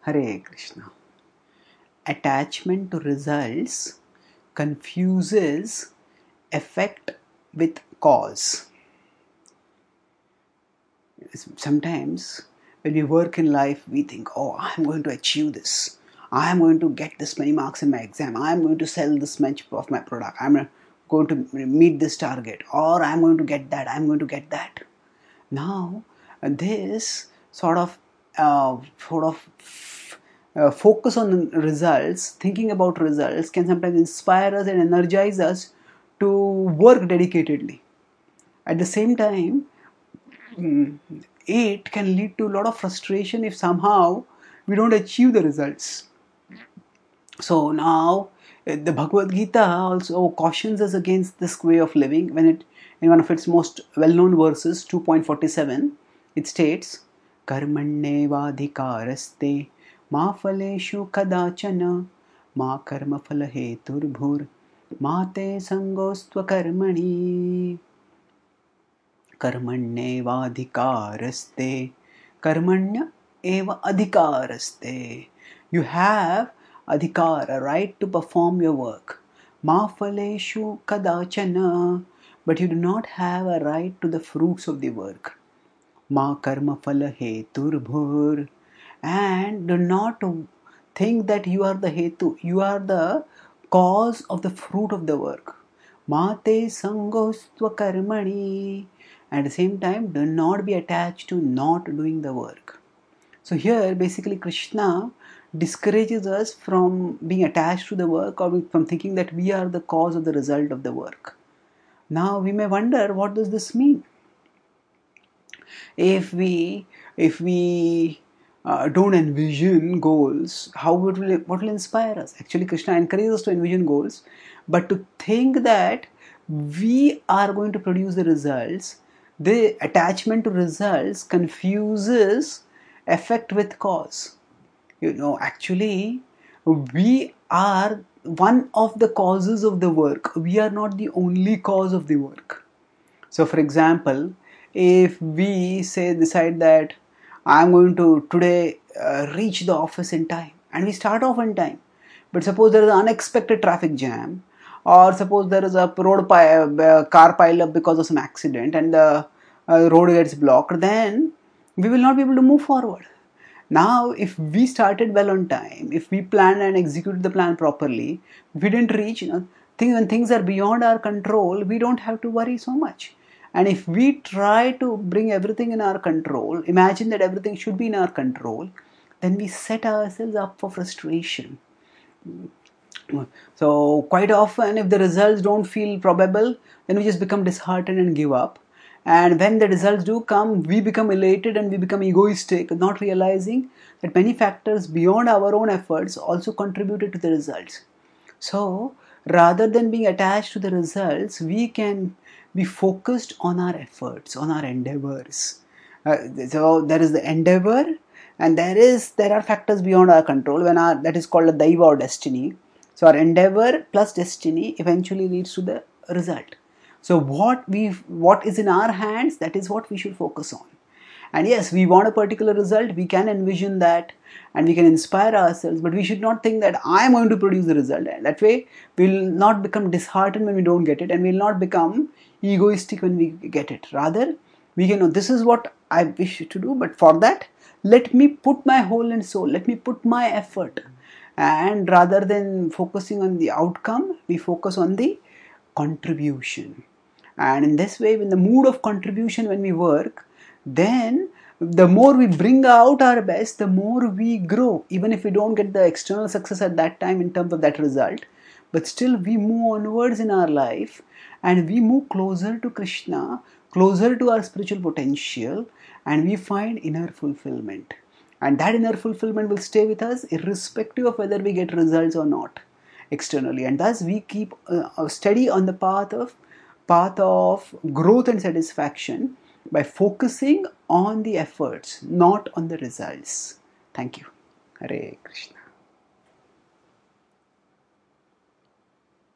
Hare Krishna. Attachment to results confuses effect with cause. Sometimes when we work in life, we think, oh, I'm going to achieve this. I'm going to get this many marks in my exam. I'm going to sell this much of my product. I'm going to meet this target. Or I'm going to get that. I'm going to get that. Now, this focus on results, thinking about results, can sometimes inspire us and energize us to work dedicatedly. At the same time, it can lead to a lot of frustration if somehow we don't achieve the results. So now, the Bhagavad Gita also cautions us against this way of living when it, in one of its most well-known verses, 2.47, it states, Karmanyevadhikaraste ma phaleshu kadachana ma karma phalaheturbhur ma te sangostva karmani. Karmanyevadhikaraste. Karmanya eva adhikaraste. You have adhikar, a right to perform your work. Ma phaleshu kadachana. But you do not have a right to the fruits of the work. Ma karma phala heturbhur. And do not think that you are the hetu. You are the cause of the fruit of the work. Mate sangostva karmani. At the same time, do not be attached to not doing the work. So here, basically, Krishna discourages us from being attached to the work or from thinking that we are the cause of the result of the work. Now, we may wonder, what does this mean? If we don't envision goals, what will inspire us? Actually, Krishna encourages us to envision goals, but to think that we are going to produce the results, the attachment to results confuses effect with cause. Actually, we are one of the causes of the work. We are not the only cause of the work. So, for example, if we decide that I'm going to today reach the office in time, and we start off in time, but suppose there is an unexpected traffic jam, or suppose there is a car pile up because of some accident and the road gets blocked, then we will not be able to move forward. Now, if we started well on time, if we planned and executed the plan properly, if we didn't reach, when things are beyond our control, we don't have to worry so much. And if we try to bring everything in our control, imagine that everything should be in our control, then we set ourselves up for frustration. So quite often, if the results don't feel probable, then we just become disheartened and give up. And when the results do come, we become elated and we become egoistic, not realizing that many factors beyond our own efforts also contributed to the results. So rather than being attached to the results, we can be focused on our efforts, on our endeavors. So there is the endeavor, and there are factors beyond our control that is called a daiva or destiny. So our endeavor plus destiny eventually leads to the result. So what is in our hands, that is what we should focus on. And yes, we want a particular result, we can envision that and we can inspire ourselves, but we should not think that I am going to produce the result. And that way, we will not become disheartened when we don't get it, and we will not become egoistic when we get it. Rather, we can know this is what I wish to do, but for that, let me put my whole and soul, let me put my effort. And rather than focusing on the outcome, we focus on the contribution. And in this way, in the mood of contribution when we work, then the more we bring out our best, the more we grow. Even if we don't get the external success at that time in terms of that result, but still we move onwards in our life and we move closer to Krishna, closer to our spiritual potential, and we find inner fulfillment. And that inner fulfillment will stay with us irrespective of whether we get results or not externally. And thus we keep steady on the path of growth and satisfaction by focusing on the efforts, not on the results. Thank you. Hare Krishna.